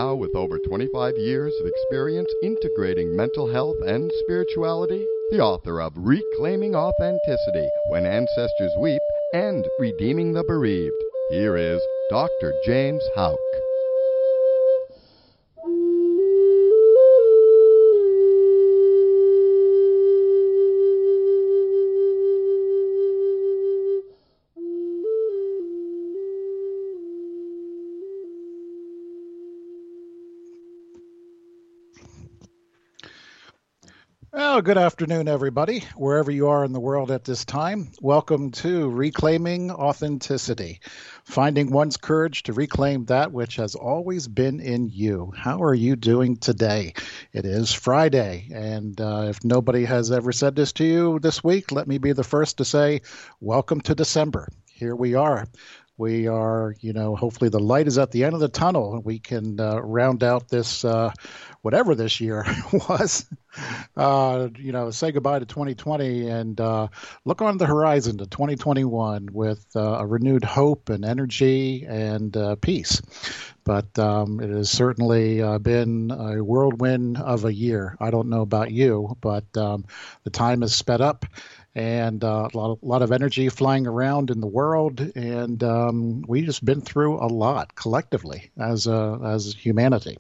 now with over 25 years of experience integrating mental health and spirituality, the author of Reclaiming Authenticity, When Ancestors Weep, and Redeeming the Bereaved. Here is Dr. James Houck. Well, good afternoon, everybody, wherever you are in the world at this time. Welcome to Reclaiming Authenticity, finding one's courage to reclaim that which has always been in you. How are you doing today? It is Friday, and if nobody has ever said this to you this week, let me be the first to say, welcome to December. Here we are. We are, hopefully the light is at the end of the tunnel and we can round out this, whatever this year was, say goodbye to 2020 and look on the horizon to 2021 with a renewed hope and energy and peace. But it has certainly been a whirlwind of a year. I don't know about you, but the time has sped up. And a lot of energy flying around in the world, and we've just been through a lot collectively as humanity.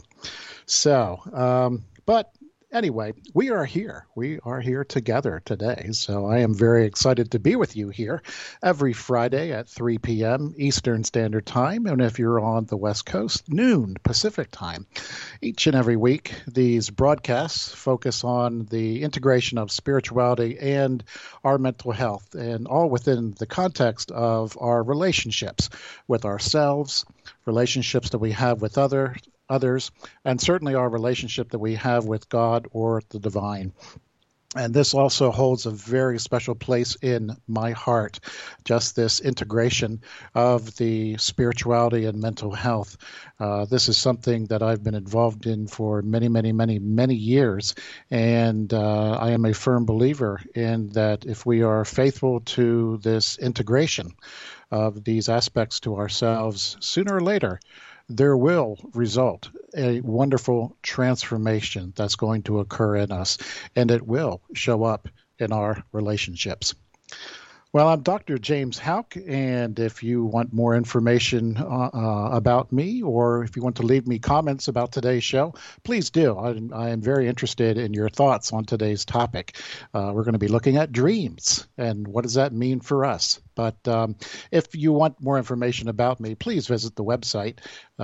So, but anyway, we are here. We are here together today. So I am very excited to be with you here every Friday at 3 p.m. Eastern Standard Time. And if you're on the West Coast, noon Pacific Time. Each and every week, these broadcasts focus on the integration of spirituality and our mental health, and all within the context of our relationships with ourselves, relationships that we have with others, and certainly our relationship that we have with God or the divine. And this also holds a very special place in my heart, just this integration of the spirituality and mental health. This is something that I've been involved in for many, many, many, many years. And I am a firm believer in that if we are faithful to this integration of these aspects to ourselves, sooner or later, there will result a wonderful transformation that's going to occur in us, and it will show up in our relationships. Well, I'm Dr. James Houck, and if you want more information about me, or if you want to leave me comments about today's show, please do. I am very interested in your thoughts on today's topic. We're going to be looking at dreams, and what does that mean for us? But if you want more information about me, please visit the website,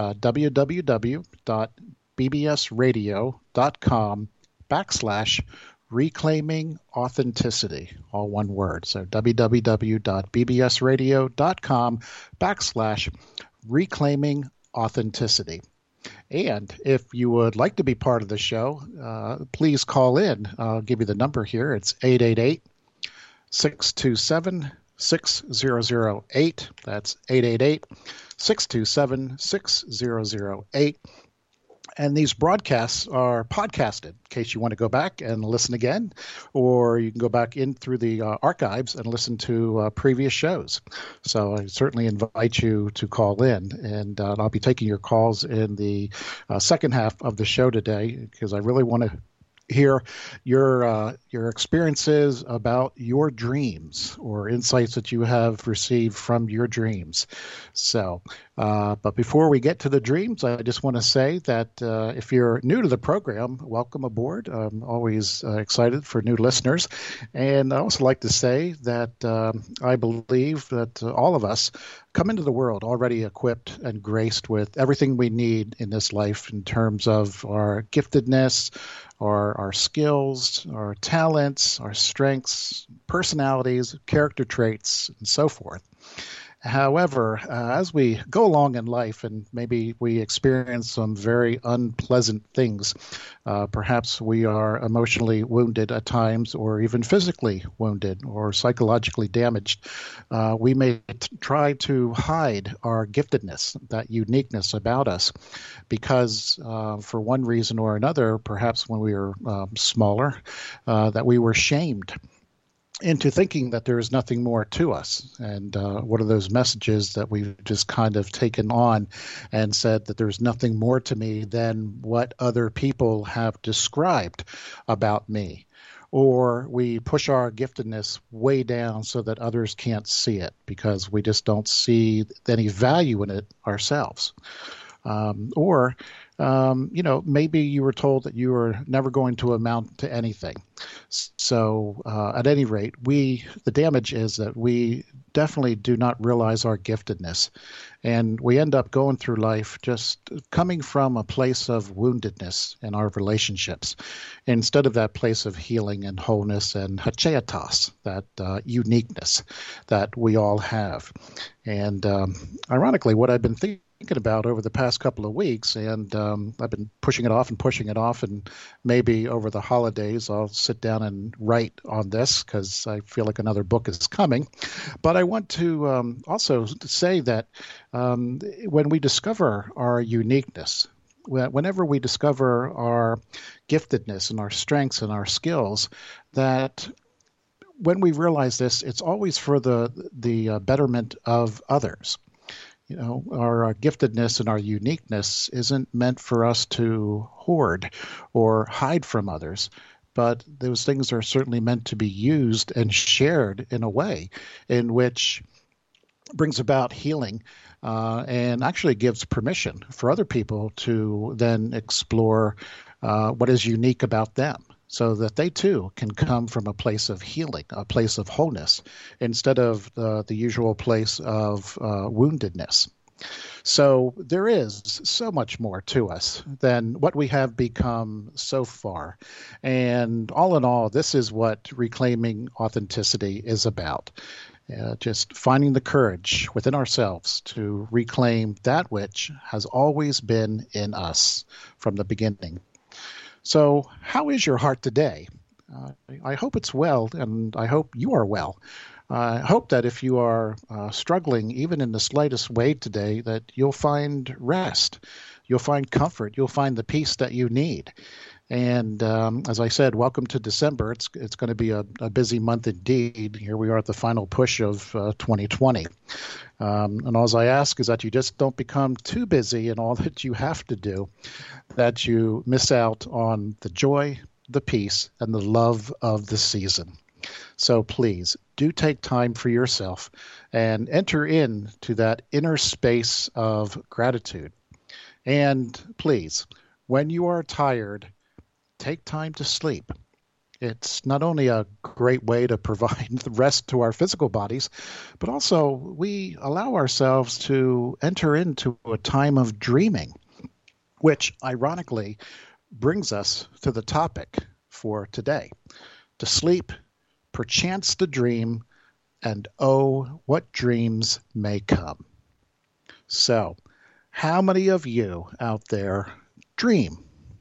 www.bbsradio.com/Reclaiming Authenticity, all one word. So www.bbsradio.com/Reclaiming Authenticity. And if you would like to be part of the show, please call in. I'll give you the number here. It's 888-627-6008. That's 888-627-6008. And these broadcasts are podcasted in case you want to go back and listen again, or you can go back in through the archives and listen to previous shows. So I certainly invite you to call in, and I'll be taking your calls in the second half of the show today, because I really want to hear your experiences about your dreams or insights that you have received from your dreams. So, but before we get to the dreams, I just want to say that if you're new to the program, welcome aboard. I'm always excited for new listeners. And I also like to say that I believe that all of us come into the world already equipped and graced with everything we need in this life in terms of our giftedness, our skills, our talents, our strengths, personalities, character traits, and so forth. However, as we go along in life and maybe we experience some very unpleasant things, perhaps we are emotionally wounded at times, or even physically wounded or psychologically damaged, we may try to hide our giftedness, that uniqueness about us, because for one reason or another, perhaps when we were smaller, that we were shamed. into thinking that there is nothing more to us. And one of those messages that we've just kind of taken on and said that there's nothing more to me than what other people have described about me. Or we push our giftedness way down so that others can't see it because we just don't see any value in it ourselves. Or maybe you were told that you were never going to amount to anything. So, at any rate, the damage is that we definitely do not realize our giftedness. And we end up going through life just coming from a place of woundedness in our relationships instead of that place of healing and wholeness and hacheatos, that uniqueness that we all have. And ironically, what I've been thinking about over the past couple of weeks, and I've been pushing it off, and maybe over the holidays I'll sit down and write on this because I feel like another book is coming. But I want to also say that when we discover our uniqueness, whenever we discover our giftedness and our strengths and our skills, that when we realize this, it's always for the betterment of others. Our giftedness and our uniqueness isn't meant for us to hoard or hide from others, but those things are certainly meant to be used and shared in a way in which brings about healing and actually gives permission for other people to then explore what is unique about them, so that they too can come from a place of healing, a place of wholeness, instead of the usual place of woundedness. So there is so much more to us than what we have become so far. And all in all, this is what reclaiming authenticity is about. Just finding the courage within ourselves to reclaim that which has always been in us from the beginning. So how is your heart today? I hope it's well, and I hope you are well. I hope that if you are struggling, even in the slightest way today, that you'll find rest, you'll find comfort, you'll find the peace that you need. And as I said, welcome to December. It's going to be a busy month indeed. Here we are at the final push of 2020. And all I ask is that you just don't become too busy in all that you have to do, that you miss out on the joy, the peace, and the love of the season. So please do take time for yourself and enter into that inner space of gratitude. And please, when you are tired, take time to sleep. It's not only a great way to provide the rest to our physical bodies, but also we allow ourselves to enter into a time of dreaming, which ironically brings us to the topic for today. To sleep, perchance to dream, and oh, what dreams may come. So, how many of you out there dream?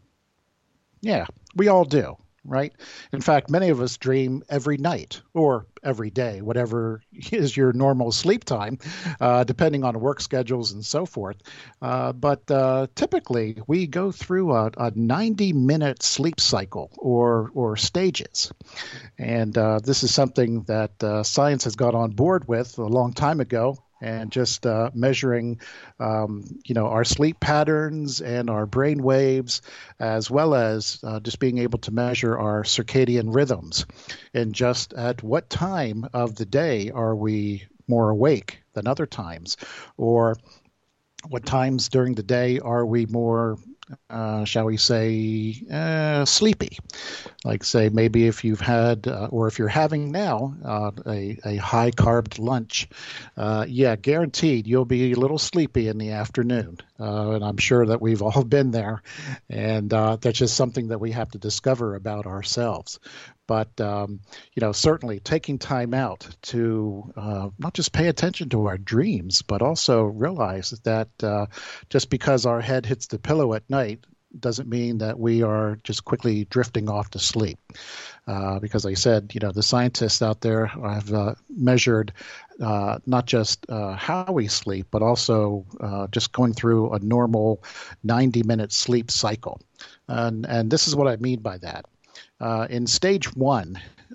Yeah, we all do, right? In fact, many of us dream every night or every day, whatever is your normal sleep time, depending on work schedules and so forth. But typically, we go through a 90-minute sleep cycle or stages. And this is something that science has got on board with a long time ago. And just measuring, our sleep patterns and our brain waves, as well as just being able to measure our circadian rhythms, and just at what time of the day are we more awake than other times, or what times during the day are we more, shall we say, sleepy? Like, say, maybe if you've had, or if you're having now, a high-carb lunch, guaranteed you'll be a little sleepy in the afternoon. And I'm sure that we've all been there. And that's just something that we have to discover about ourselves. But, certainly taking time out to not just pay attention to our dreams, but also realize that just because our head hits the pillow at night doesn't mean that we are just quickly drifting off to sleep. Because like I said, the scientists out there have measured not just how we sleep, but also just going through a normal 90-minute sleep cycle. And this is what I mean by that. In stage one,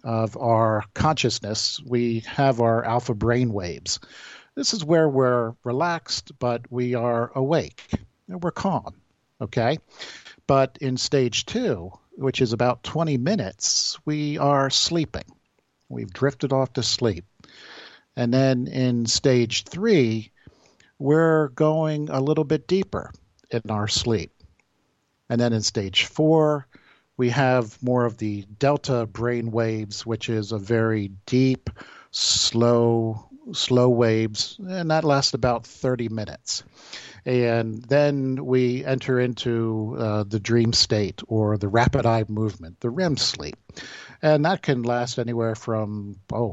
of our consciousness, we have our alpha brain waves. This is where we're relaxed, but we are awake and we're calm. Okay. But in stage 2, which is about 20 minutes, we are sleeping. We've drifted off to sleep. And then in stage 3, we're going a little bit deeper in our sleep. And then in stage 4, we have more of the delta brain waves, which is a very deep, slow waves, and that lasts about 30 minutes. And then we enter into the dream state, or the rapid eye movement, the REM sleep. And that can last anywhere from,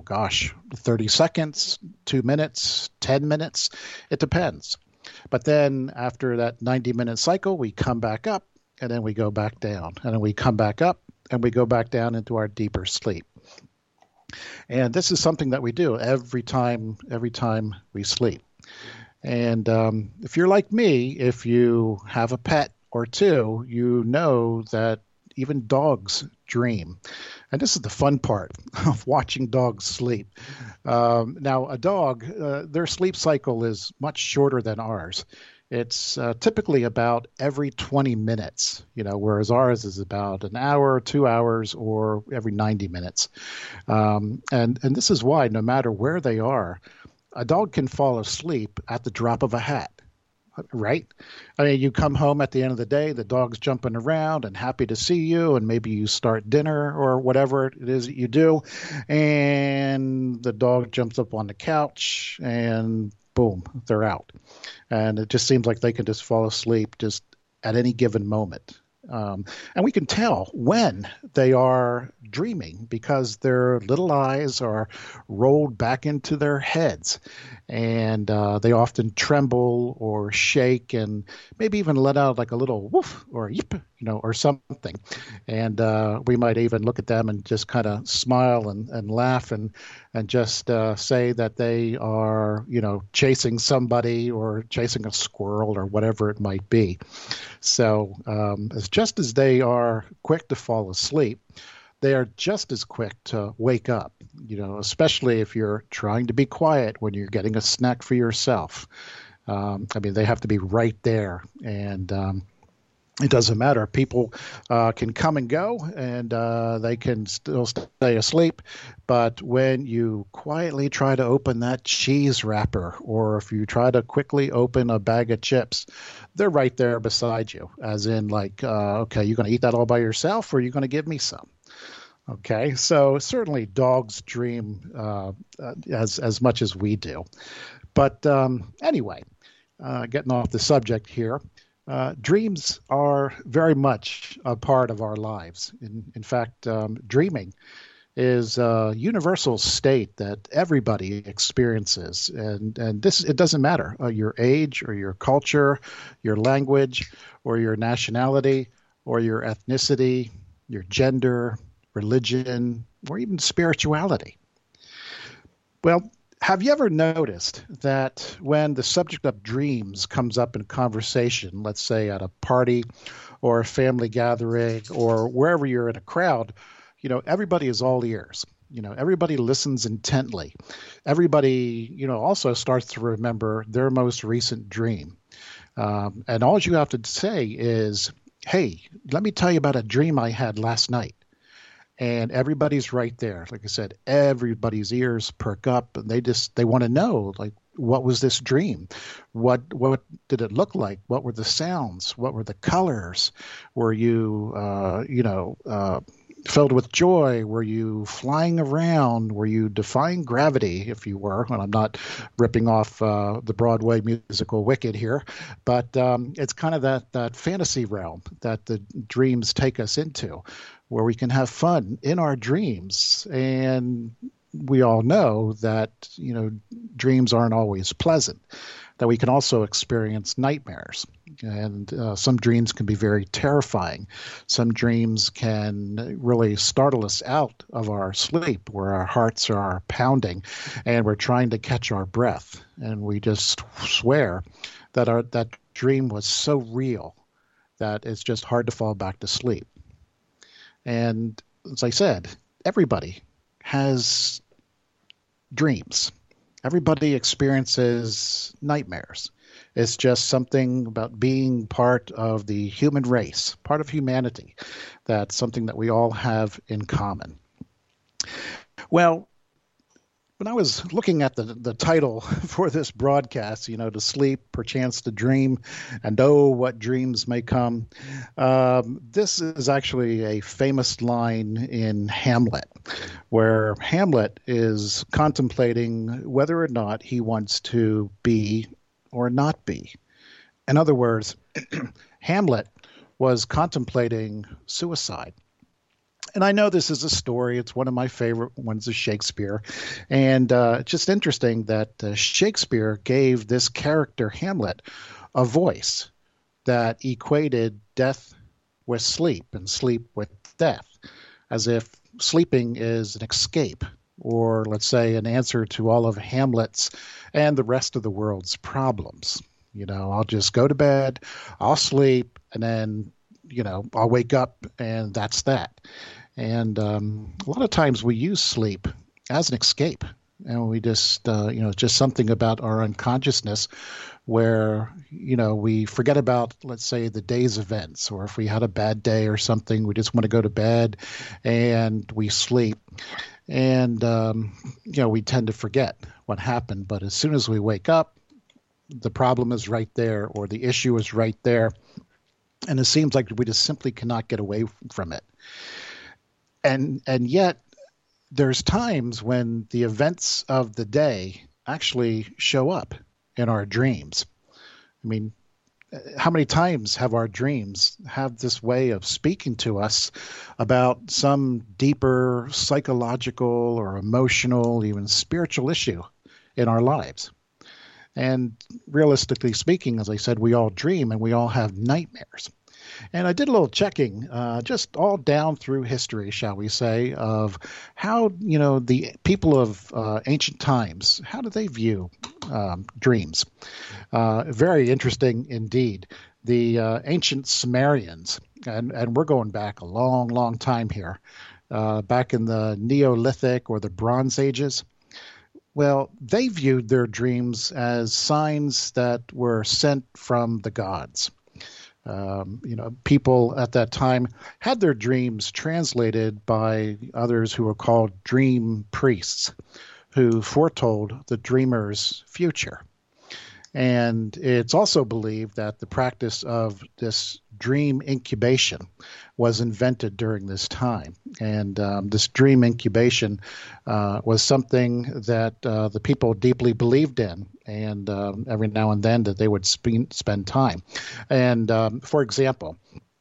30 seconds, 2 minutes, 10 minutes. It depends. But then after that 90-minute cycle, we come back up, and then we go back down. And then we come back up, and we go back down into our deeper sleep. And this is something that we do every time we sleep. And if you're like me, if you have a pet or two, you know that even dogs dream. And this is the fun part of watching dogs sleep. Now, a dog, their sleep cycle is much shorter than ours. It's typically about every 20 minutes, whereas ours is about an hour, 2 hours, or every 90 minutes. And this is why no matter where they are, a dog can fall asleep at the drop of a hat, right? I mean, you come home at the end of the day, the dog's jumping around and happy to see you, and maybe you start dinner or whatever it is that you do, and the dog jumps up on the couch and boom, they're out. And it just seems like they can just fall asleep just at any given moment. And we can tell when they are dreaming because their little eyes are rolled back into their heads, and they often tremble or shake and maybe even let out like a little woof or yip, or something. And we might even look at them and just kind of smile and laugh and just say that they are, chasing somebody or chasing a squirrel or whatever it might be. So just as they are quick to fall asleep, they are just as quick to wake up, especially if you're trying to be quiet when you're getting a snack for yourself. They have to be right there. And it doesn't matter. People can come and go, and they can still stay asleep. But when you quietly try to open that cheese wrapper, or if you try to quickly open a bag of chips, they're right there beside you, as in like, okay, you're going to eat that all by yourself, or are you going to give me some? Okay, so certainly dogs dream as much as we do. But anyway, getting off the subject here, dreams are very much a part of our lives. In fact, dreaming is a universal state that everybody experiences. And this, it doesn't matter your age or your culture, your language or your nationality or your ethnicity, your gender, religion, or even spirituality. Well, have you ever noticed that when the subject of dreams comes up in conversation, let's say at a party or a family gathering or wherever you're in a crowd, everybody is all ears. Everybody listens intently. Everybody, also starts to remember their most recent dream. And all you have to say is, hey, let me tell you about a dream I had last night. And everybody's right there. Like I said, everybody's ears perk up, and they want to know, like, what was this dream? What did it look like? What were the sounds? What were the colors? Were you, filled with joy? Were you flying around? Were you defying gravity, if you were? And I'm not ripping off the Broadway musical Wicked here, but it's kind of that fantasy realm that the dreams take us into, where we can have fun in our dreams. And we all know that, dreams aren't always pleasant, that we can also experience nightmares. And some dreams can be very terrifying. Some dreams can really startle us out of our sleep, where our hearts are pounding and we're trying to catch our breath. And we just swear that that dream was so real that it's just hard to fall back to sleep. And as I said, everybody has dreams. Everybody experiences nightmares. It's just something about being part of the human race, part of humanity. That's something that we all have in common. Well, when I was looking at the title for this broadcast, to sleep, perchance to dream, and oh, what dreams may come, this is actually a famous line in Hamlet, where Hamlet is contemplating whether or not he wants to be or not be. In other words, Hamlet was contemplating suicide. And I know this is a story. It's one of my favorite ones of Shakespeare. And it's just interesting that Shakespeare gave this character, Hamlet, a voice that equated death with sleep and sleep with death, as if sleeping is an escape, or let's say an answer to all of Hamlet's and the rest of the world's problems. I'll just go to bed, I'll sleep, and then, I'll wake up, and that's that. And a lot of times we use sleep as an escape, and we just, just something about our unconsciousness where, we forget about, let's say, the day's events, or if we had a bad day or something, we just want to go to bed and we sleep. And, we tend to forget what happened. But as soon as we wake up, the problem is right there, or the issue is right there. And it seems like we just simply cannot get away from it. And yet there's times when the events of the day actually show up in our dreams. I mean, how many times have our dreams have this way of speaking to us about some deeper psychological or emotional, even spiritual issue in our lives? And realistically speaking, as I said, we all dream and we all have nightmares. And I did a little checking, just all down through history, shall we say, of how, the people of ancient times, how do they view dreams? Very interesting indeed. The ancient Sumerians, and we're going back a long, long time here, back in the Neolithic or the Bronze Ages. Well, they viewed their dreams as signs that were sent from the gods. People at that time had their dreams translated by others who were called dream priests, who foretold the dreamer's future. And it's also believed that the practice of this dream incubation was invented during this time. And this dream incubation was something that the people deeply believed in. And every now and then that they would spend time. And for example,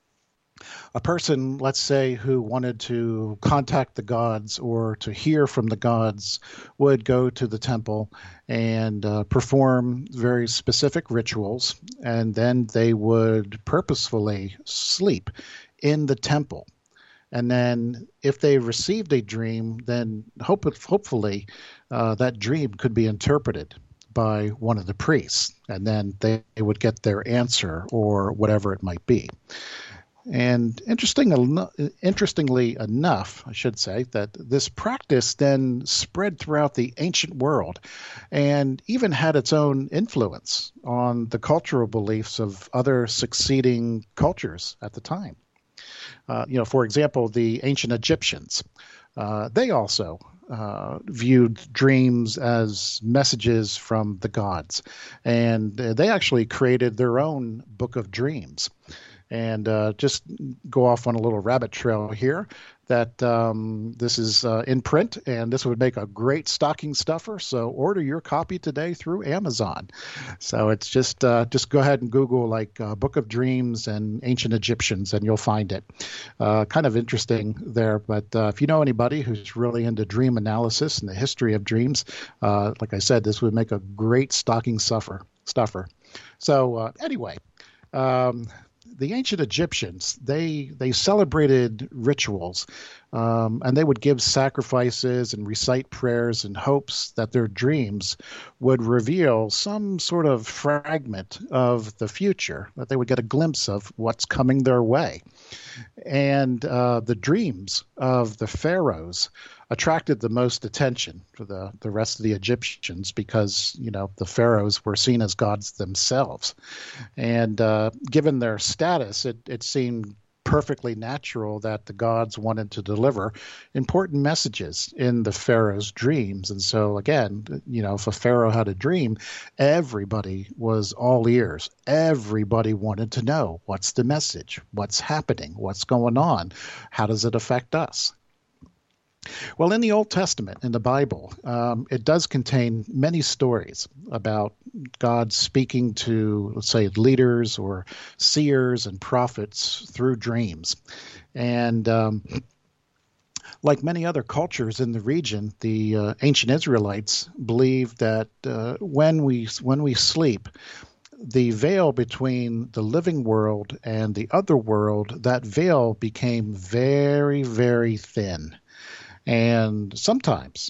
a person, let's say, who wanted to contact the gods or to hear from the gods would go to the temple and perform very specific rituals, and then they would purposefully sleep in the temple. And then if they received a dream, then hopefully that dream could be interpreted by one of the priests, and then they would get their answer or whatever it might be. And interestingly enough, I should say, that this practice then spread throughout the ancient world and even had its own influence on the cultural beliefs of other succeeding cultures at the time. For example, the ancient Egyptians, they also viewed dreams as messages from the gods. And they actually created their own book of dreams. And just go off on a little rabbit trail here, that this is in print, and this would make a great stocking stuffer. So order your copy today through Amazon. So it's just go ahead and Google Book of Dreams and Ancient Egyptians, and you'll find it. Kind of interesting there. But if you know anybody who's really into dream analysis and the history of dreams, like I said, this would make a great stocking stuffer. So anyway. The ancient Egyptians, they celebrated rituals, and they would give sacrifices and recite prayers in hopes that their dreams would reveal some sort of fragment of the future, that they would get a glimpse of what's coming their way. And the dreams of the pharaohs attracted the most attention for the rest of the Egyptians because, the pharaohs were seen as gods themselves. And given their status, it seemed perfectly natural that the gods wanted to deliver important messages in the pharaoh's dreams. And so, again, if a pharaoh had a dream, everybody was all ears. Everybody wanted to know, what's the message? What's happening? What's going on? How does it affect us? Well, in the Old Testament, in the Bible, it does contain many stories about God speaking to, let's say, leaders or seers and prophets through dreams. And like many other cultures in the region, the ancient Israelites believed that when we sleep, the veil between the living world and the other world, that veil became very, very thin. And sometimes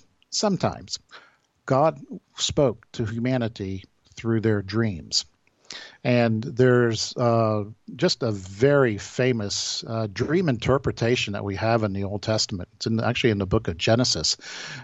God spoke to humanity through their dreams. And there's just a very famous dream interpretation that we have in the Old Testament. It's actually in the book of Genesis.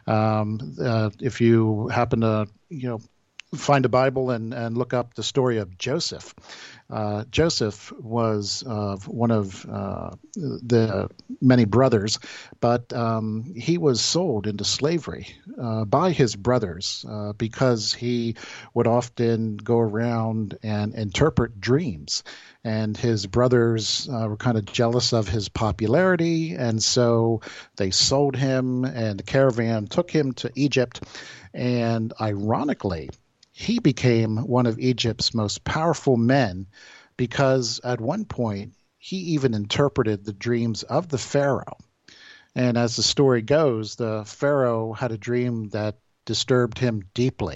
If you happen to, find a Bible and look up the story of Joseph. Joseph was one of the many brothers, but he was sold into slavery by his brothers because he would often go around and interpret dreams. And his brothers were kind of jealous of his popularity, and so they sold him, and the caravan took him to Egypt. And ironically, he became one of Egypt's most powerful men because at one point he even interpreted the dreams of the pharaoh. And as the story goes, the pharaoh had a dream that disturbed him deeply.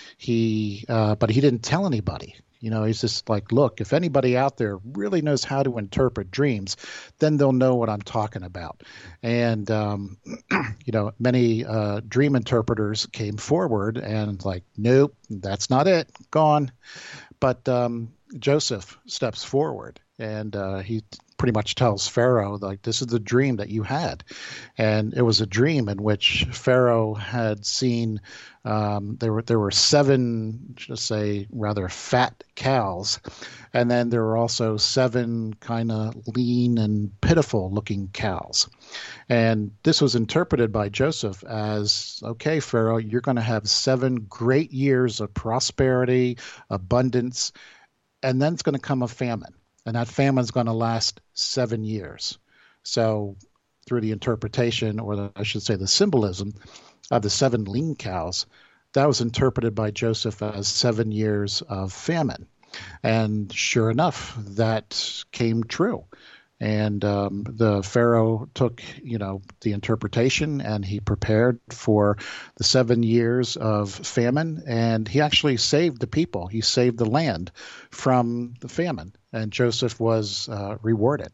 But he didn't tell anybody. He's just like, look, if anybody out there really knows how to interpret dreams, then they'll know what I'm talking about. And, many dream interpreters came forward and like, nope, that's not it, gone. But Joseph steps forward and he pretty much tells Pharaoh, like, this is the dream that you had. And it was a dream in which Pharaoh had seen there were 7, just say, rather fat cows. And then there were also 7 kind of lean and pitiful looking cows. And this was interpreted by Joseph as, okay, Pharaoh, you're going to have 7 great years of prosperity, abundance, and then it's going to come a famine. And that famine is going to last 7 years. So through the interpretation, or I should say the symbolism of the 7 lean cows, that was interpreted by Joseph as 7 years of famine. And sure enough, that came true. And the Pharaoh took, the interpretation, and he prepared for the 7 years of famine, and he actually saved the people. He saved the land from the famine, and Joseph was rewarded.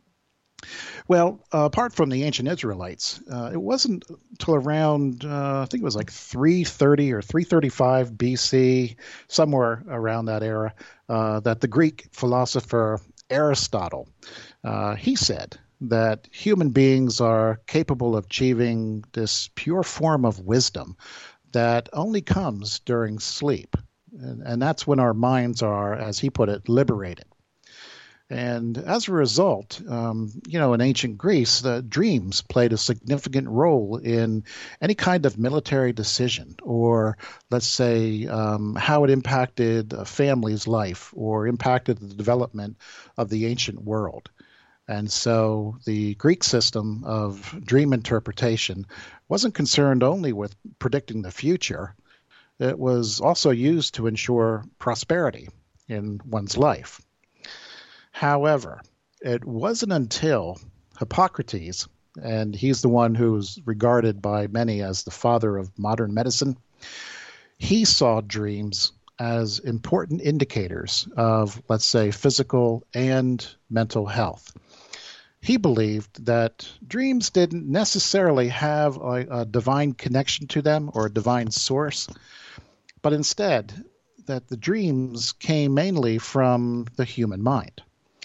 Well, apart from the ancient Israelites, it wasn't until around, I think it was like 330 or 335 BC, somewhere around that era, that the Greek philosopher Aristotle, he said that human beings are capable of achieving this pure form of wisdom that only comes during sleep. And that's when our minds are, as he put it, liberated. And as a result, in ancient Greece, the dreams played a significant role in any kind of military decision, or let's say how it impacted a family's life or impacted the development of the ancient world. And so the Greek system of dream interpretation wasn't concerned only with predicting the future. It was also used to ensure prosperity in one's life. However, it wasn't until Hippocrates, and he's the one who's regarded by many as the father of modern medicine, he saw dreams as important indicators of, let's say, physical and mental health. He believed that dreams didn't necessarily have a divine connection to them or a divine source, but instead that the dreams came mainly from the human mind.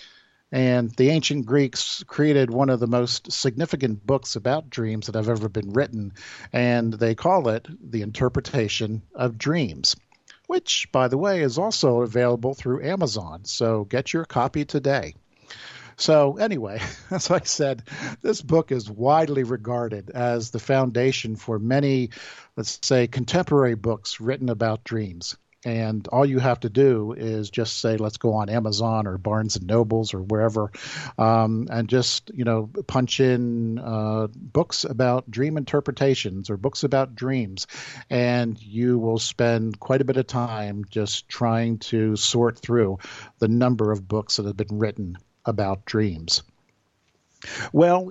And the ancient Greeks created one of the most significant books about dreams that have ever been written, and they call it The Interpretation of Dreams, which, by the way, is also available through Amazon. So get your copy today. So, anyway, as I said, this book is widely regarded as the foundation for many, let's say, contemporary books written about dreams. And all you have to do is just say, let's go on Amazon or Barnes and Nobles or wherever, and just, punch in books about dream interpretations or books about dreams. And you will spend quite a bit of time just trying to sort through the number of books that have been written about dreams. Well,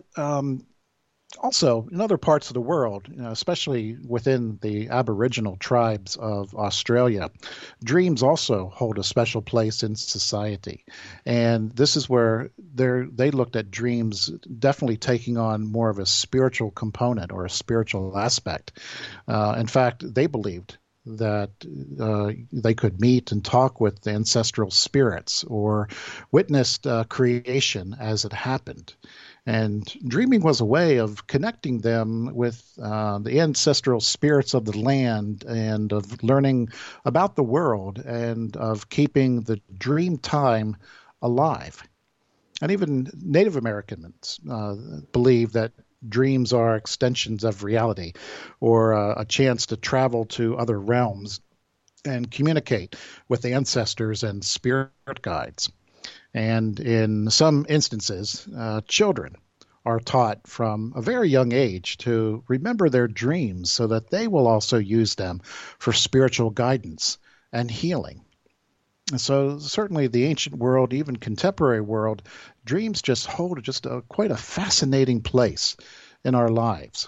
also, in other parts of the world, especially within the Aboriginal tribes of Australia, dreams also hold a special place in society. And this is where they looked at dreams definitely taking on more of a spiritual component or a spiritual aspect. In fact, they believed that they could meet and talk with the ancestral spirits or witnessed creation as it happened. And dreaming was a way of connecting them with the ancestral spirits of the land and of learning about the world and of keeping the dream time alive. And even Native Americans believe that dreams are extensions of reality or a chance to travel to other realms and communicate with the ancestors and spirit guides. And in some instances, children are taught from a very young age to remember their dreams so that they will also use them for spiritual guidance and healing. And so certainly the ancient world, even contemporary world, dreams just hold quite a fascinating place in our lives.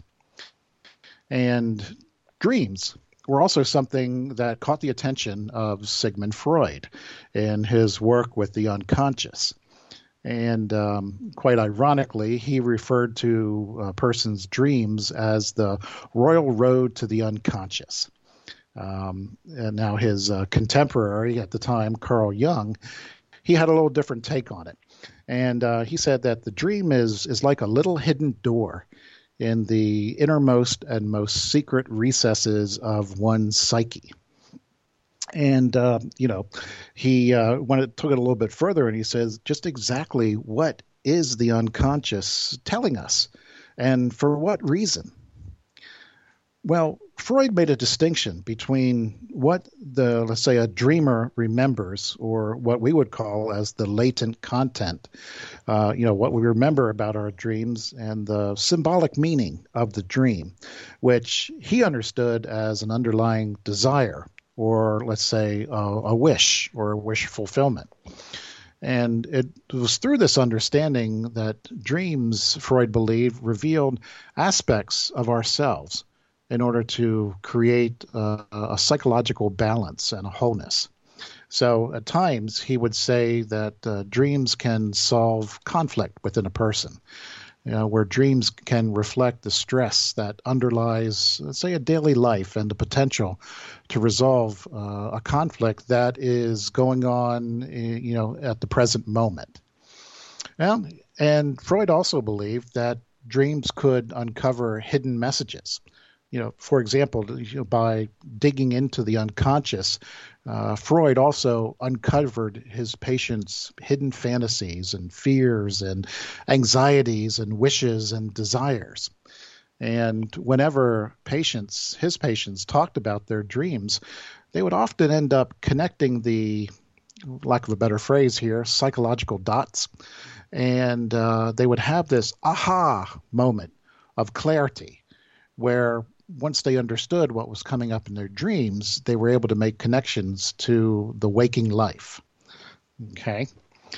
And dreams were also something that caught the attention of Sigmund Freud in his work with the unconscious. And quite ironically, he referred to a person's dreams as the royal road to the unconscious. And now his contemporary at the time, Carl Jung, he had a little different take on it. And he said that the dream is like a little hidden door in the innermost and most secret recesses of one's psyche. And, he took it a little bit further and he says, just exactly what is the unconscious telling us and for what reason? Well, Freud made a distinction between what let's say, a dreamer remembers, or what we would call as the latent content, what we remember about our dreams, and the symbolic meaning of the dream, which he understood as an underlying desire, or let's say a wish or a wish fulfillment. And it was through this understanding that dreams, Freud believed, revealed aspects of ourselves in order to create a psychological balance and a wholeness. So at times he would say that dreams can solve conflict within a person, where dreams can reflect the stress that underlies, let's say, a daily life and the potential to resolve a conflict that is going on, at the present moment. And Freud also believed that dreams could uncover hidden messages. For example, by digging into the unconscious, Freud also uncovered his patients' hidden fantasies and fears and anxieties and wishes and desires. And whenever his patients talked about their dreams, they would often end up connecting the, lack of a better phrase here, psychological dots. And they would have this aha moment of clarity where once they understood what was coming up in their dreams, they were able to make connections to the waking life. Okay.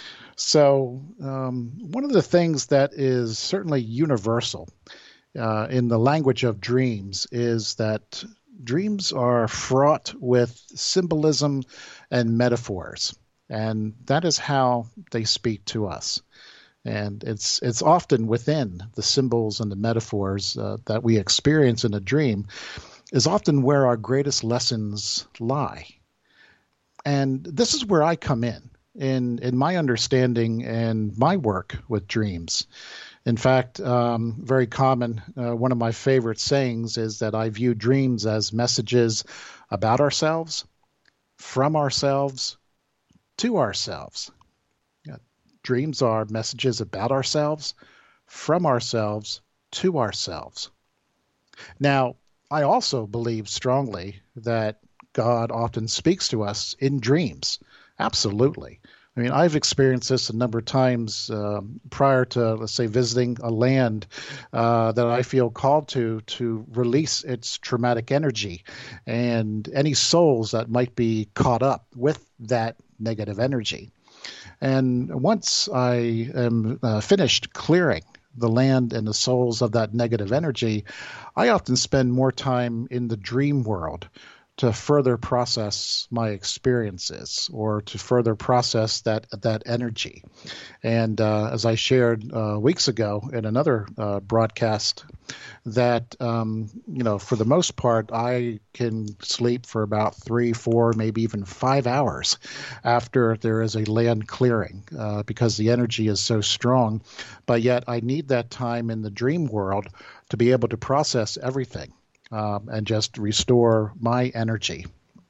So one of the things that is certainly universal in the language of dreams is that dreams are fraught with symbolism and metaphors, and that is how they speak to us. And it's often within the symbols and the metaphors that we experience in a dream is often where our greatest lessons lie. And this is where I come in. in my understanding and my work with dreams. In fact, very common, one of my favorite sayings is that I view dreams as messages about ourselves, from ourselves, to ourselves. Yeah, dreams are messages about ourselves, from ourselves, to ourselves. Now, I also believe strongly that God often speaks to us in dreams. Absolutely. I mean, I've experienced this a number of times prior to, let's say, visiting a land that I feel called to release its traumatic energy and any souls that might be caught up with that negative energy. And once I am finished clearing the land and the souls of that negative energy, I often spend more time in the dream world to further process my experiences or to further process that energy. And as I shared weeks ago in another broadcast, that for the most part, I can sleep for about 3, 4, maybe even 5 hours after there is a land clearing because the energy is so strong. But yet I need that time in the dream world to be able to process everything and just restore my energy.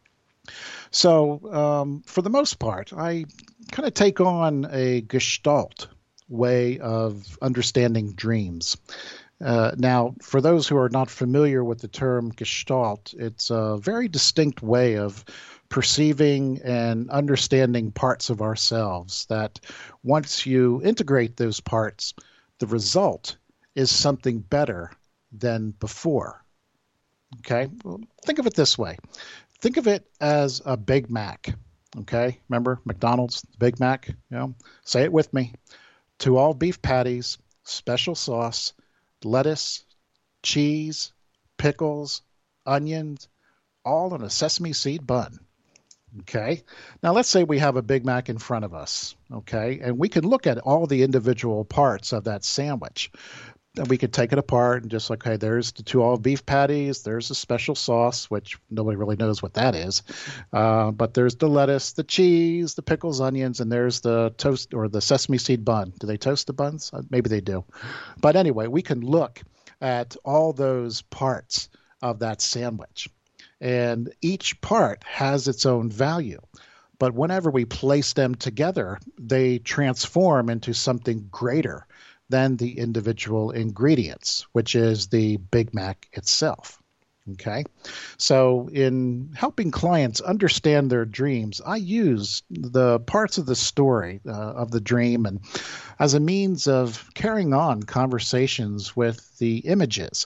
So for the most part, I kind of take on a Gestalt way of understanding dreams. Now, for those who are not familiar with the term Gestalt, it's a very distinct way of perceiving and understanding parts of ourselves that once you integrate those parts, the result is something better than before. Okay? Well, think of it this way. Think of it as a Big Mac. Okay? Remember McDonald's, Big Mac? Say it with me. 2 all beef patties, special sauce, lettuce, cheese, pickles, onions, all in a sesame seed bun. Okay. Now let's say we have a Big Mac in front of us. Okay. And we can look at all the individual parts of that sandwich. And we could take it apart and just like, okay, there's the 2 all beef patties. There's the special sauce, which nobody really knows what that is. But there's the lettuce, the cheese, the pickles, onions, and there's the toast or the sesame seed bun. Do they toast the buns? Maybe they do. But anyway, we can look at all those parts of that sandwich. And each part has its own value. But whenever we place them together, they transform into something greater than the individual ingredients, which is the Big Mac itself. Okay. So in helping clients understand their dreams, I use the parts of the story of the dream and as a means of carrying on conversations with the images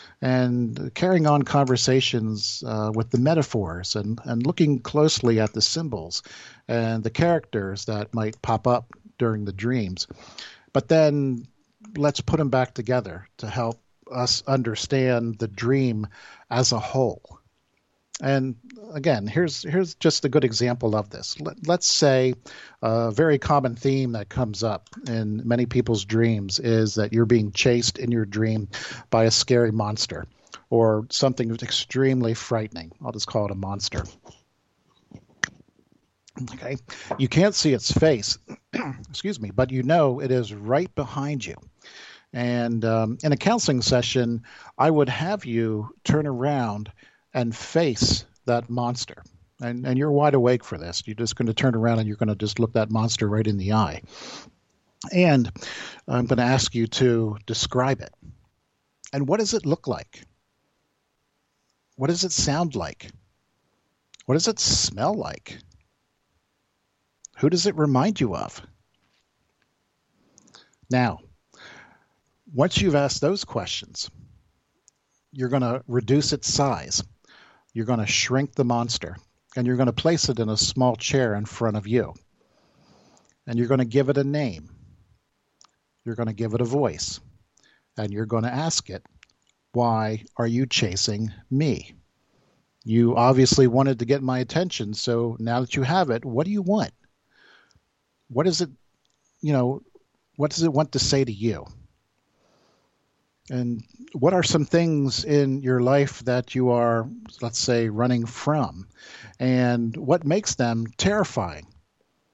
and carrying on conversations with the metaphors and looking closely at the symbols and the characters that might pop up during the dreams. But then let's put them back together to help us understand the dream as a whole. And again, here's just a good example of this. Let's say a very common theme that comes up in many people's dreams is that you're being chased in your dream by a scary monster or something that's extremely frightening. I'll just call it a monster. Okay. You can't see its face, excuse me, but you know it is right behind you. And in a counseling session, I would have you turn around and face that monster. And you're wide awake for this. You're just going to turn around and you're going to just look that monster right in the eye. And I'm going to ask you to describe it. And what does it look like? What does it sound like? What does it smell like? Who does it remind you of? Now, once you've asked those questions, you're going to reduce its size. You're going to shrink the monster, and you're going to place it in a small chair in front of you. And you're going to give it a name. You're going to give it a voice. And you're going to ask it, why are you chasing me? You obviously wanted to get my attention, so now that you have it, what do you want? What is it, what does it want to say to you? And what are some things in your life that you are, let's say, running from? And what makes them terrifying?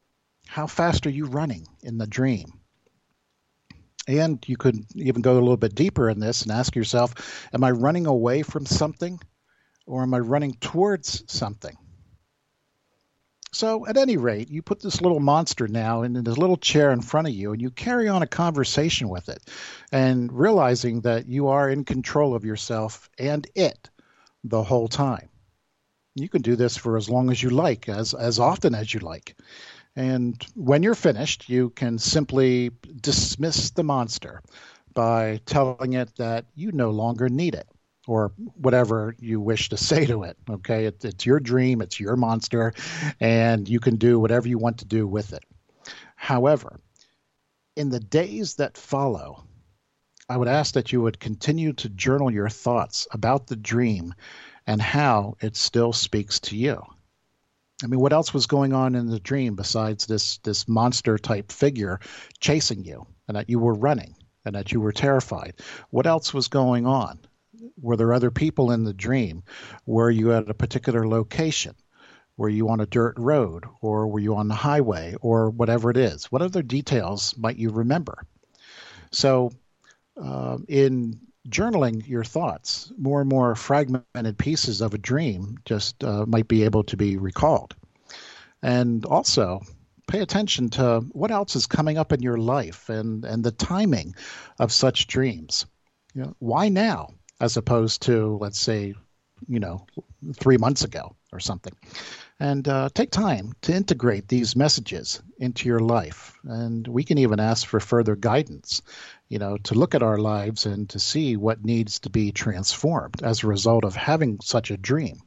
How fast are you running in the dream? And you could even go a little bit deeper in this and ask yourself, am I running away from something or am I running towards something? So at any rate, you put this little monster now in this little chair in front of you and you carry on a conversation with it and realizing that you are in control of yourself and it the whole time. You can do this for as long as you like, as often as you like. And when you're finished, you can simply dismiss the monster by telling it that you no longer need it, or whatever you wish to say to it. Okay, it's your dream, it's your monster, and you can do whatever you want to do with it. However, in the days that follow, I would ask that you would continue to journal your thoughts about the dream and how it still speaks to you. I mean, what else was going on in the dream besides this monster type figure chasing you, and that you were running and that you were terrified? What else was going on? Were there other people in the dream? Were you at a particular location? Were you on a dirt road, or were you on the highway, or whatever it is? What other details might you remember? So in journaling your thoughts, more and more fragmented pieces of a dream just might be able to be recalled. And also pay attention to what else is coming up in your life and the timing of such dreams. You know, why now as opposed to, let's say, 3 months ago or something? And take time to integrate these messages into your life. And we can even ask for further guidance, to look at our lives and to see what needs to be transformed as a result of having such a dream.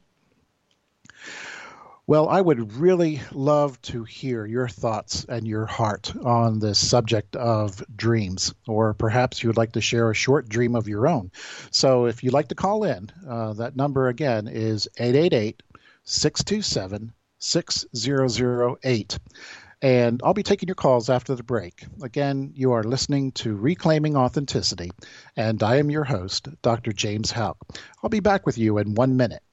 Well, I would really love to hear your thoughts and your heart on this subject of dreams, or perhaps you would like to share a short dream of your own. So if you'd like to call in, that number again is 888-627-6008. And I'll be taking your calls after the break. Again, you are listening to Reclaiming Authenticity, and I am your host, Dr. James Houck. I'll be back with you in 1 minute.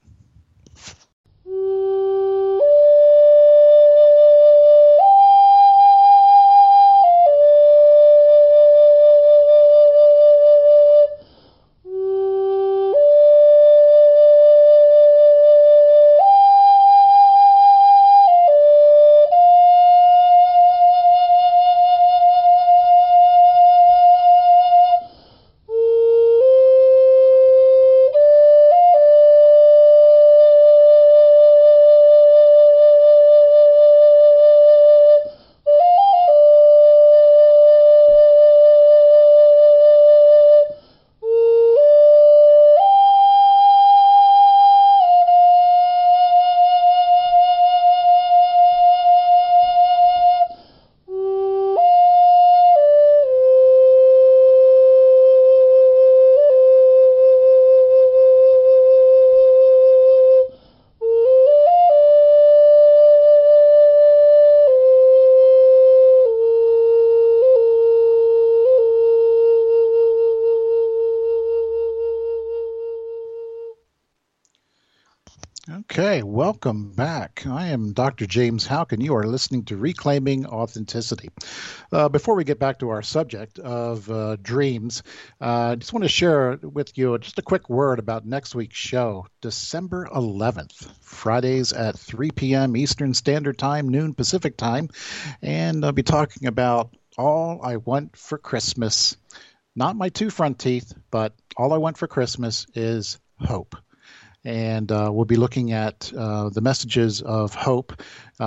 Okay, welcome back. I am Dr. James Houck, and you are listening to Reclaiming Authenticity. Before we get back to our subject of dreams, I just want to share with you just a quick word about next week's show, December 11th, Fridays at 3 p.m. Eastern Standard Time, noon Pacific Time, and I'll be talking about All I Want for Christmas. Not my 2 front teeth, but all I want for Christmas is hope. And we'll be looking at the messages of hope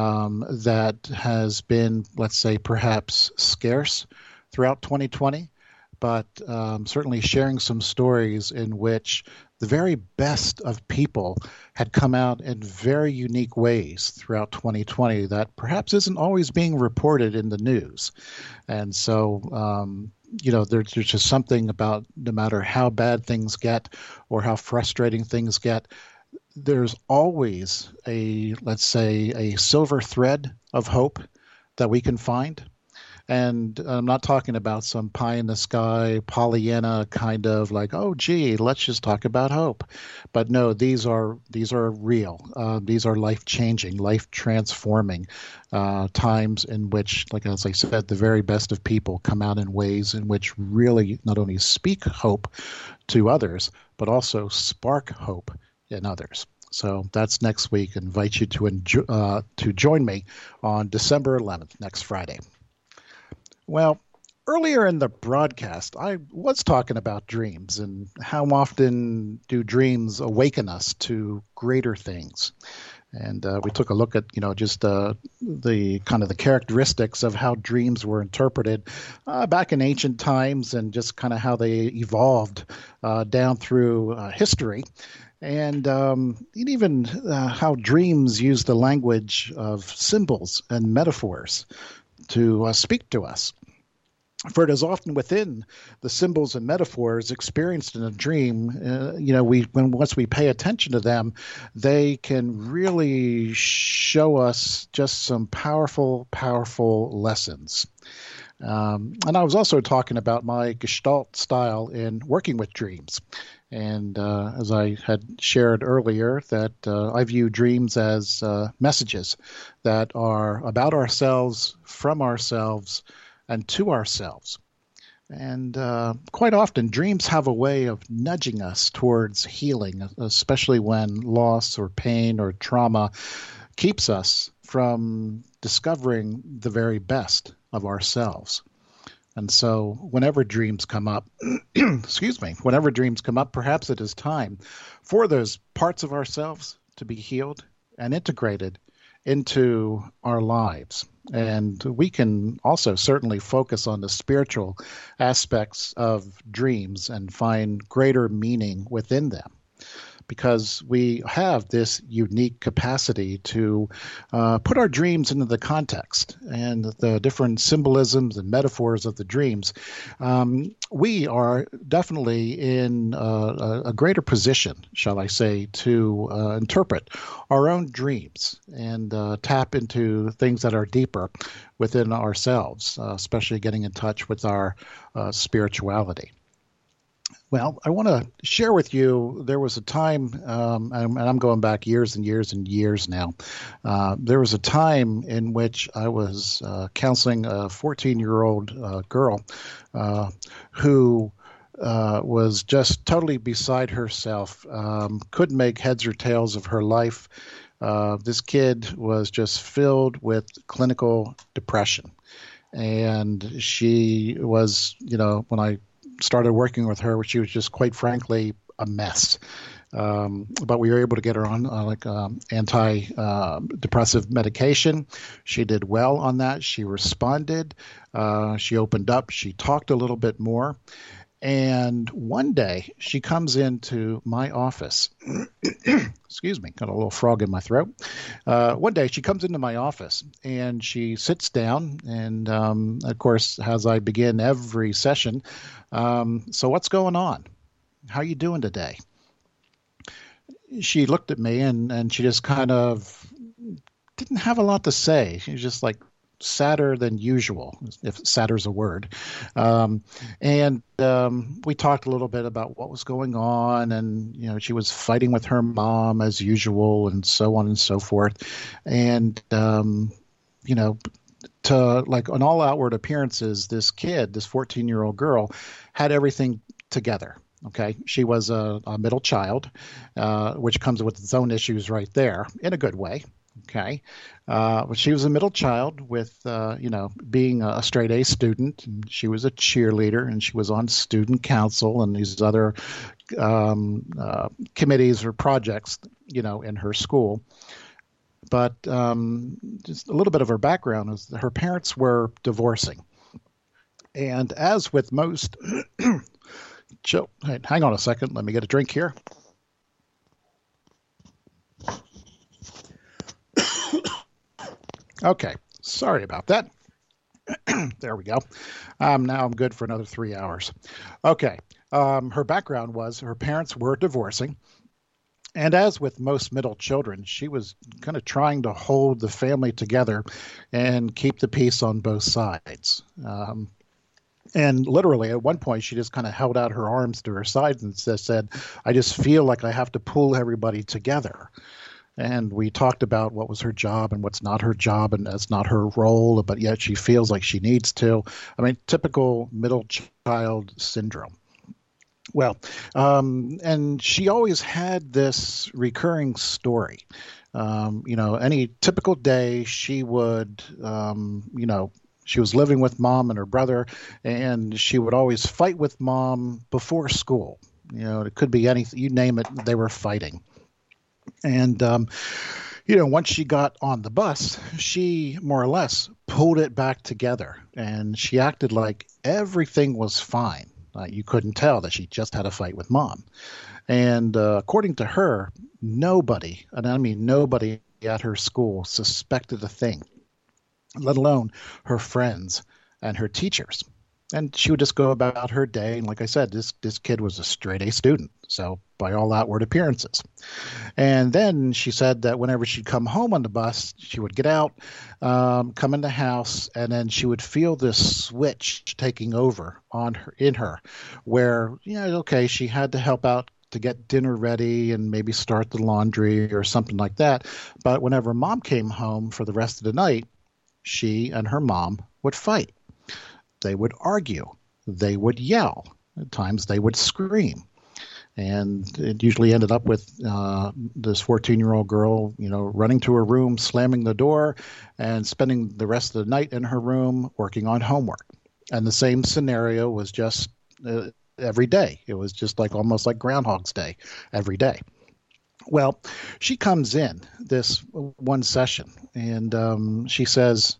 that has been, let's say, perhaps scarce throughout 2020, but certainly sharing some stories in which the very best of people had come out in very unique ways throughout 2020 that perhaps isn't always being reported in the news. And so, there's just something about no matter how bad things get or how frustrating things get, there's always let's say, a silver thread of hope that we can find. And I'm not talking about some pie in the sky, Pollyanna kind of like, oh, gee, let's just talk about hope. But no, these are real. These are life changing, life transforming times in which, like as I said, the very best of people come out in ways in which really not only speak hope to others, but also spark hope in others. So that's next week. Invite you to join me on December 11th, next Friday. Well, earlier in the broadcast, I was talking about dreams and how often do dreams awaken us to greater things. And we took a look at, just the kind of the characteristics of how dreams were interpreted back in ancient times and just kind of how they evolved down through history. And even how dreams use the language of symbols and metaphors to speak to us. For it is often within the symbols and metaphors experienced in a dream, once we pay attention to them, they can really show us just some powerful, powerful lessons. And I was also talking about my Gestalt style in working with dreams. And as I had shared earlier, that I view dreams as messages that are about ourselves, from ourselves, and to ourselves. And quite often, dreams have a way of nudging us towards healing, especially when loss or pain or trauma keeps us from discovering the very best of ourselves. And so whenever dreams come up, whenever dreams come up, perhaps it is time for those parts of ourselves to be healed and integrated into our lives. And we can also certainly focus on the spiritual aspects of dreams and find greater meaning within them, because we have this unique capacity to put our dreams into the context and the different symbolisms and metaphors of the dreams. We are definitely in a greater position, shall I say, to interpret our own dreams and tap into things that are deeper within ourselves, especially getting in touch with our spirituality. Well, I want to share with you, there was a time, and I'm going back years and years and years now. There was a time in which I was counseling a 14-year-old girl who was just totally beside herself, couldn't make heads or tails of her life. This kid was just filled with clinical depression. And she was, when I started working with her, she was just quite frankly a mess. But we were able to get her on anti-depressive medication. She did well on that. She responded. She opened up. She talked a little bit more. And one day she comes into my office. Excuse me, got a little frog in my throat. One day she comes into my office and she sits down. And of course, as I begin every session, so what's going on? How are you doing today? She looked at me and she just kind of didn't have a lot to say. She was just like, sadder than usual, if sadder's a word. And we talked a little bit about what was going on, and she was fighting with her mom as usual, and so on and so forth. And to like on all outward appearances, this kid, this 14-year-old girl, had everything together. Okay, she was a middle child, which comes with its own issues right there, in a good way. Okay. She was a middle child with, being a straight A student. And she was a cheerleader and she was on student council and these other committees or projects, in her school. But just a little bit of her background is that her parents were divorcing. And as with most, hang on a second, let me get a drink here. Okay, sorry about that. There we go. Now I'm good for another 3 hours. Okay, her background was her parents were divorcing, And as with most middle children, she was kind of trying to hold the family together and keep the peace on both sides. And literally, at one point, she just kind of held out her arms to her sides and said, I just feel like I have to pull everybody together. And we talked about what was her job and what's not her job, and that's not her role, but yet she feels like she needs to. I mean, typical middle child syndrome. Well, and she always had this recurring story. Any typical day, she would, she was living with mom and her brother, and she would always fight with mom before school. It could be anything, you name it, they were fighting. And, once she got on the bus, she more or less pulled it back together, and she acted like everything was fine. You couldn't tell that she just had a fight with mom. And according to her, nobody, and I mean nobody at her school suspected a thing, let alone her friends and her teachers. And she would just go about her day. And like I said, this kid was a straight A student, so by all outward appearances. And then she said that whenever she'd come home on the bus, she would get out, come in the house, and then she would feel this switch taking over in her, where, okay, she had to help out to get dinner ready and maybe start the laundry or something like that. But whenever mom came home for the rest of the night, she and her mom would fight. They would argue. They would yell. At times they would scream. And it usually ended up with this 14-year-old girl, running to her room, slamming the door, and spending the rest of the night in her room working on homework. And the same scenario was just every day. It was just almost like Groundhog's Day every day. Well, she comes in this one session, and she says,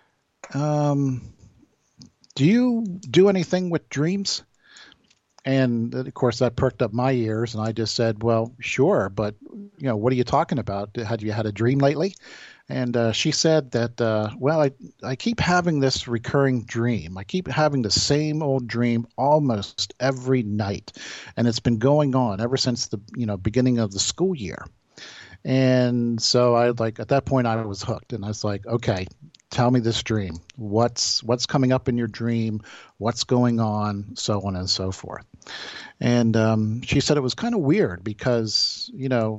do you do anything with dreams? And of course, that perked up my ears, and I just said, well, sure, but what are you talking about? Had you had a dream lately? And she said that, I keep having this recurring dream. I keep having the same old dream almost every night, and it's been going on ever since the beginning of the school year. And so at that point I was hooked, and I was like, okay, tell me this dream. What's coming up in your dream? What's going on? So on and so forth. And she said it was kind of weird because,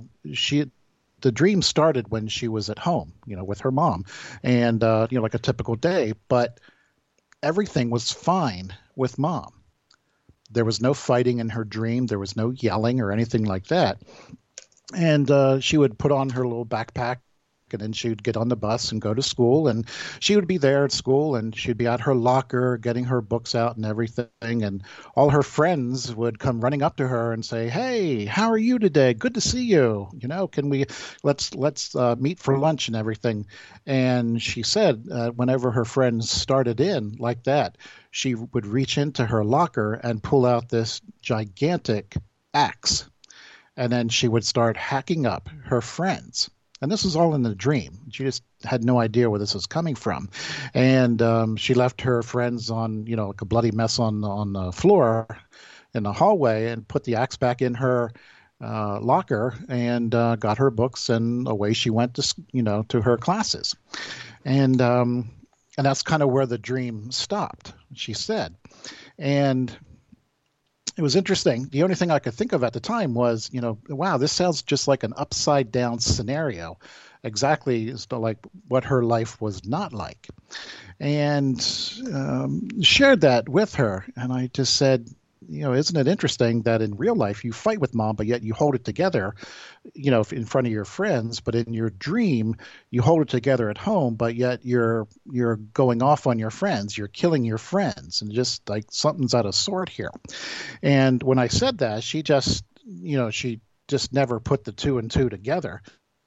the dream started when she was at home, with her mom, and, like a typical day, but everything was fine with mom. There was no fighting in her dream. There was no yelling or anything like that. And she would put on her little backpack, and then she would get on the bus and go to school, and she would be there at school, and she'd be at her locker getting her books out and everything, and all her friends would come running up to her and say, hey, how are you today? Good to see you. Can we let's meet for lunch and everything. And she said whenever her friends started in like that, she would reach into her locker and pull out this gigantic axe, and then she would start hacking up her friends. And this was all in the dream. She just had no idea where this was coming from. And she left her friends on, like a bloody mess on the floor in the hallway, and put the axe back in her locker, and got her books, and away she went to her classes. And that's kind of where the dream stopped, she said. And it was interesting. The only thing I could think of at the time was, wow, this sounds just like an upside down scenario, exactly as to like what her life was not like. And shared that with her. And I just said, isn't it interesting that in real life you fight with mom, but yet you hold it together, in front of your friends, but in your dream you hold it together at home, but yet you're going off on your friends, you're killing your friends, and just like something's out of sort here. And when I said that, she just never put the two and two together.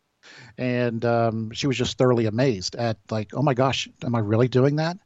And she was just thoroughly amazed at like, oh my gosh, am I really doing that?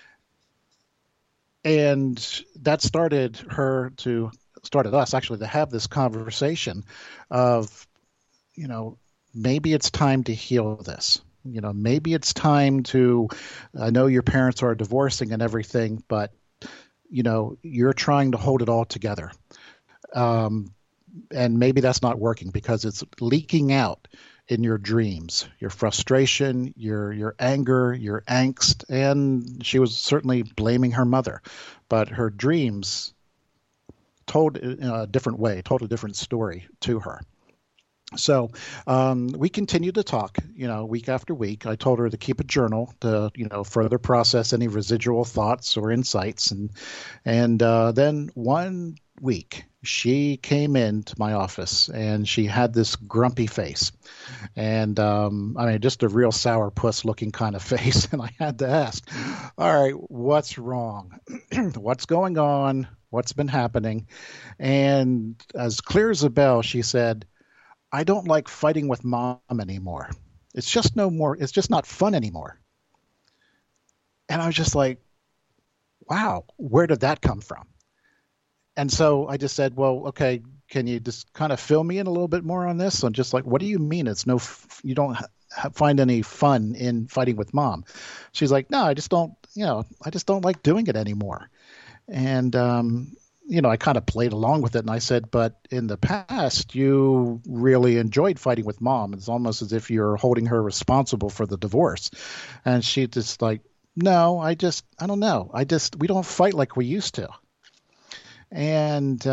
And that started us actually to have this conversation of, maybe it's time to heal this. Maybe it's time to, I know your parents are divorcing and everything, but, you're trying to hold it all together. and maybe that's not working because it's leaking out in your dreams, your frustration, your anger, your angst, and she was certainly blaming her mother, but her dreams told in a different way, told a different story to her. So we continued to talk, week after week. I told her to keep a journal to, further process any residual thoughts or insights. And then one week she came into my office and she had this grumpy face. And just a real sourpuss looking kind of face. And I had to ask, all right, what's wrong? What's going on? What's been happening? And as clear as a bell, she said, I don't like fighting with mom anymore. It's just not fun anymore. And I was just like, wow, where did that come from? And so I just said, well, okay, can you just kind of fill me in a little bit more on this? And just like, what do you mean you don't find any fun in fighting with mom? She's like, no, I just don't like doing it anymore. And, I kind of played along with it and I said, but in the past, you really enjoyed fighting with mom. It's almost as if you're holding her responsible for the divorce. And she just like, no, I don't know. We don't fight like we used to. And,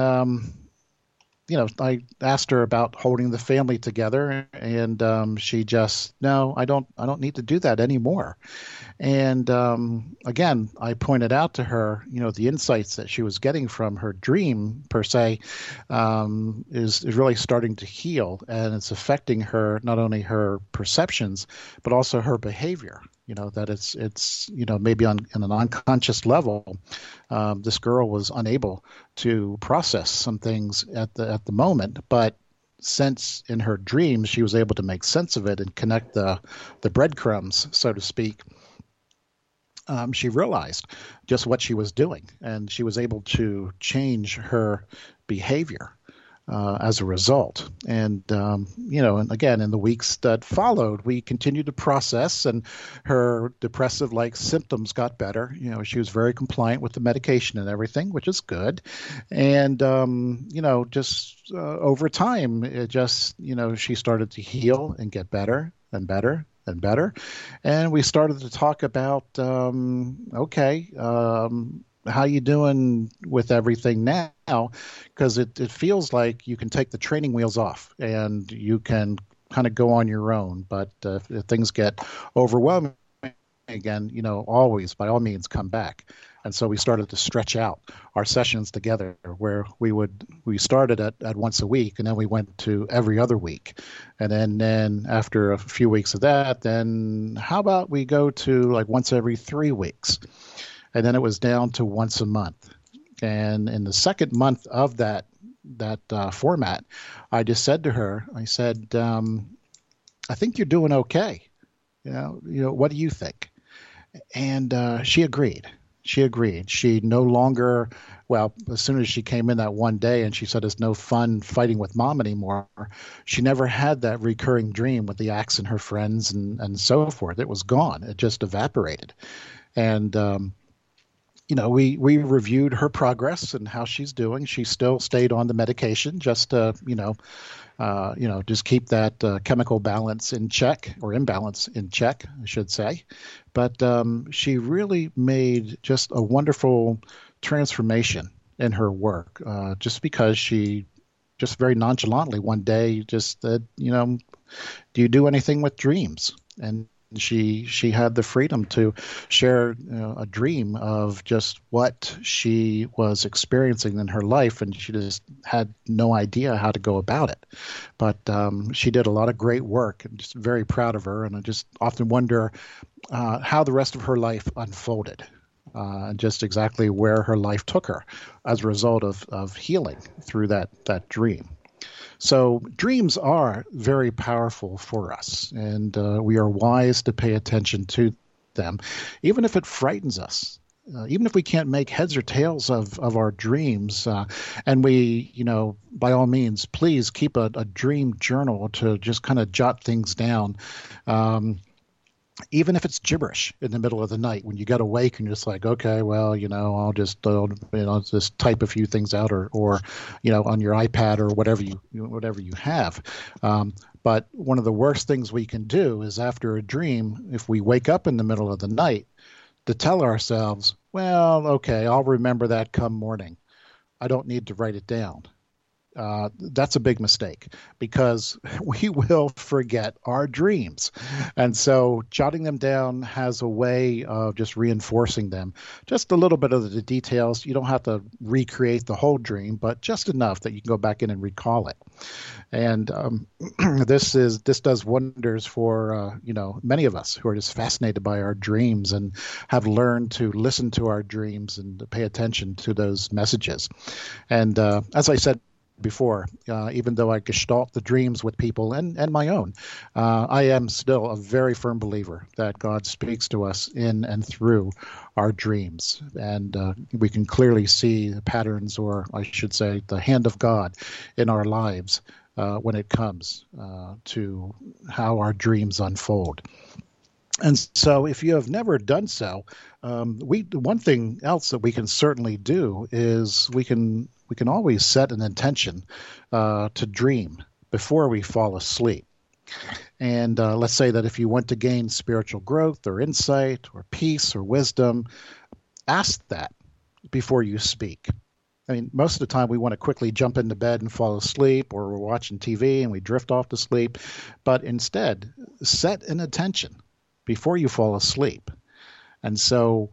I asked her about holding the family together and she just, no, I don't need to do that anymore. And again, I pointed out to her, the insights that she was getting from her dream per se is really starting to heal, and it's affecting her, not only her perceptions, but also her behavior. That it's maybe on an unconscious level, this girl was unable to process some things at the moment, but since in her dreams she was able to make sense of it and connect the breadcrumbs, so to speak. She realized just what she was doing, and she was able to change her behavior as a result. And, and again, in the weeks that followed, we continued to process, and her depressive-like symptoms got better. She was very compliant with the medication and everything, which is good. And, over time, it just, she started to heal and get better and better and better. And we started to talk about, how you doing with everything now? Because it feels like you can take the training wheels off and you can kind of go on your own. But if things get overwhelming again, always, by all means, come back. And so we started to stretch out our sessions together, where we started at once a week, and then we went to every other week. And then after a few weeks of that, then how about we go to like once every 3 weeks? And then it was down to once a month. And in the second month of that format, I just said to her, I said, I think you're doing okay. What do you think? And she agreed. She no longer, as soon as she came in that one day and she said it's no fun fighting with mom anymore, she never had that recurring dream with the axe and her friends and so forth. It was gone. It just evaporated. And, we reviewed her progress and how she's doing. She still stayed on the medication just to, just keep that chemical balance in check, or imbalance in check, I should say. But she really made just a wonderful transformation in her work, just because she just very nonchalantly one day just said, do you do anything with dreams? And she had the freedom to share a dream of just what she was experiencing in her life, and she just had no idea how to go about it. But she did a lot of great work, and just very proud of her. And I just often wonder how the rest of her life unfolded, and just exactly where her life took her as a result of healing through that dream. So dreams are very powerful for us, and we are wise to pay attention to them, even if it frightens us, even if we can't make heads or tails of our dreams. And we, by all means, please keep a dream journal to just kind of jot things down. even if it's gibberish in the middle of the night when you get awake and you're just like, okay, well, I'll just type a few things out, or on your iPad or whatever you have. But one of the worst things we can do is, after a dream, if we wake up in the middle of the night, to tell ourselves, well, okay, I'll remember that come morning. I don't need to write it down. That's a big mistake, because we will forget our dreams. And so jotting them down has a way of just reinforcing them. Just a little bit of the details. You don't have to recreate the whole dream, but just enough that you can go back in and recall it. And this does wonders for many of us who are just fascinated by our dreams and have learned to listen to our dreams and to pay attention to those messages. And as I said before, even though I gestalt the dreams with people and my own, I am still a very firm believer that God speaks to us in and through our dreams. And we can clearly see the patterns, or I should say, the hand of God in our lives when it comes to how our dreams unfold. And so if you have never done so, one thing else that we can certainly do is we can always set an intention to dream before we fall asleep. And let's say that if you want to gain spiritual growth or insight or peace or wisdom, ask that before you speak. I mean, most of the time we want to quickly jump into bed and fall asleep, or we're watching TV and we drift off to sleep. But instead, set an intention before you fall asleep. And so,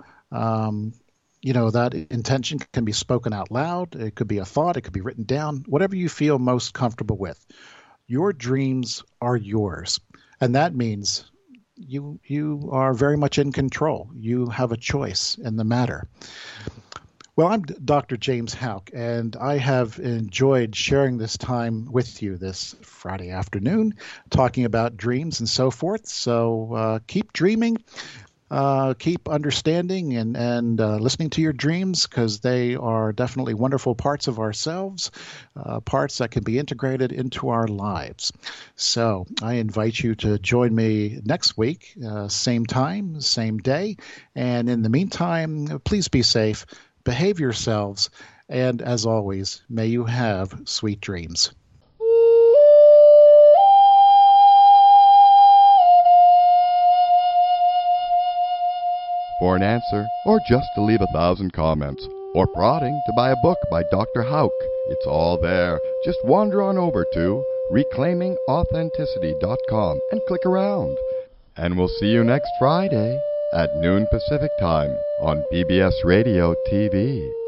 that intention can be spoken out loud. It could be a thought. It could be written down, whatever you feel most comfortable with. Your dreams are yours. And that means you are very much in control. You have a choice in the matter. Well, I'm Dr. James Houck, and I have enjoyed sharing this time with you this Friday afternoon, talking about dreams and so forth. So keep dreaming, keep understanding and listening to your dreams, because they are definitely wonderful parts of ourselves, parts that can be integrated into our lives. So I invite you to join me next week, same time, same day. And in the meantime, please be safe. Behave yourselves, and as always, may you have sweet dreams. For an answer, or just to leave 1,000 comments, or prodding to buy a book by Dr. Houck, it's all there. Just wander on over to reclaimingauthenticity.com and click around. And we'll see you next Friday at noon Pacific Time on PBS Radio TV.